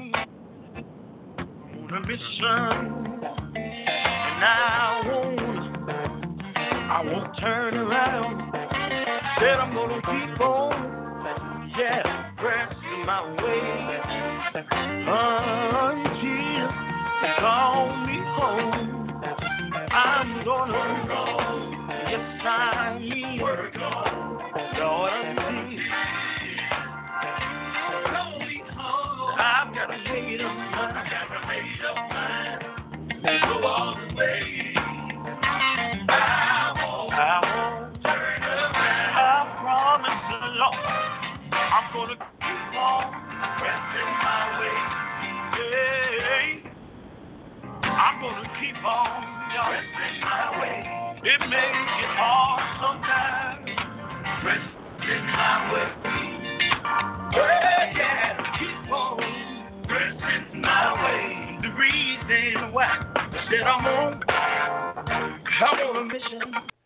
a mission. And I won't turn around. Said I'm going to keep on. Yeah, pressing my way. Until you call me home. I'm gonna work on, yes I need work on, Lord, I've got a made up mind, go all the way, I won't pressing my way. It makes it hard sometimes. Pressing my way. Yeah, keep on pressing my way. The reason why I said I'm on a mission.